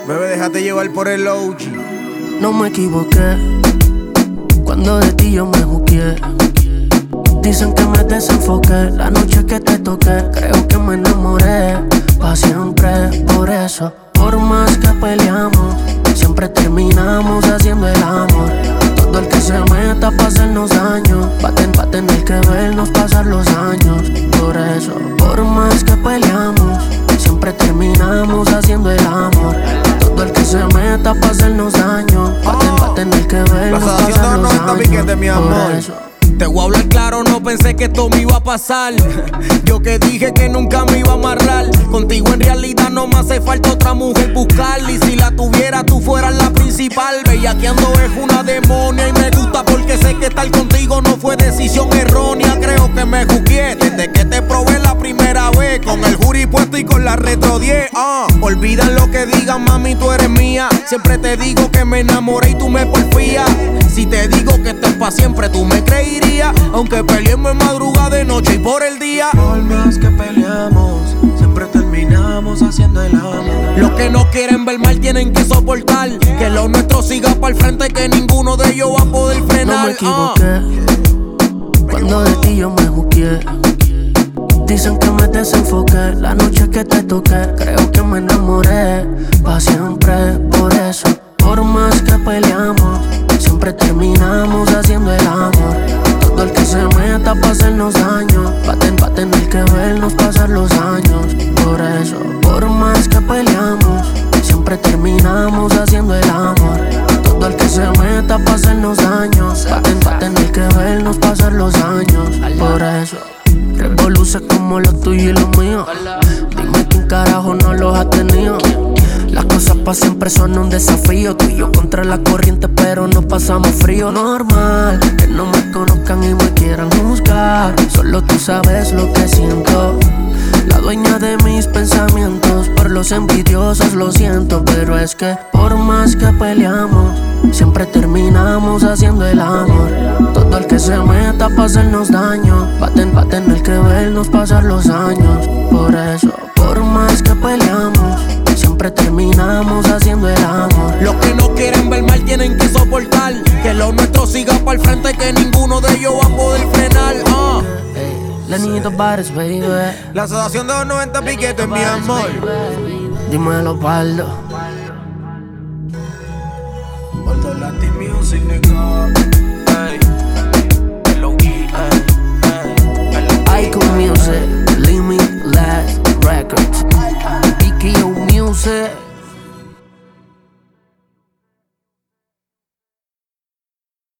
Bebé, déjate llevar por el OG. No me equivoqué cuando de ti yo me juqué. Dicen que me desenfoqué la noche que te toqué. Creo que me enamoré pa' siempre. Por eso, por más que peleamos, siempre terminamos haciendo el amor. Todo el que se meta pa' hacernos daño va a tener que vernos pasar los años. Por eso, por más que peleamos, siempre terminamos haciendo el amor. Todo el que se meta pa' hacernos daño va a tener que vernos pasar los años. Por eso, te voy a hablar claro, no pensé que esto me iba a pasar. Yo que dije que nunca me iba a amarrar. Contigo en realidad no me hace falta otra mujer buscar. Y si la tuviera, tú fueras la principal. Bellaqueando es una demonia y me gusta porque sé que estar contigo no fue decisión errónea. Creo que me jugué desde que te probé la primera vez. Con el jury puesto y con la retro 10. Olvida lo que digan, mami, tú eres mía. Siempre te digo que me enamoré y tú me porfías. Si te digo que esto es pa' siempre, tú me creerías. Aunque peleemos en madrugada, de noche y por el día. por más que peleamos, siempre terminamos haciendo el amor. Los que no quieren ver mal tienen que soportar. Que lo nuestro siga para el frente, que ninguno de ellos va a poder frenar. No me equivoqué cuando de ti yo me juqué. Dicen que me desenfoqué la noche que te toqué. Creo que me enamoré pa' siempre. Por eso, por más que peleamos, siempre terminamos haciendo el amor. Todo el que se meta pa' hacernos daño va a tener que vernos pasar los años. Por eso, por más que peleamos, siempre terminamos haciendo el amor. Todo el que se meta pa' hacernos daño va a tener que vernos pasar los años. Por eso, revoluces como lo tuyo y lo mío. Dime quién carajo no los ha tenido. Las cosas pa' siempre son un desafío. Tú y yo contra la corriente pero no pasamos frío. Normal que no me conozcan y me quieran juzgar. Solo tú sabes lo que siento. La dueña de mis pensamientos. Por los envidiosos lo siento. Pero es que por más que peleamos, siempre terminamos haciendo el amor. Todo el que se meta pa' hacernos daño va a tener que vernos pasar los años. Por eso, por más que peleamos, siempre terminamos haciendo el amor. Los que no quieren ver mal tienen que soportar. Que lo nuestro siga para el frente, que ninguno de ellos va a poder frenar. Lenito Bares, baby. La asociación de los 90 piquetes, mi amor. Dímelo, Baldo. Baldo Latin Music, nigga.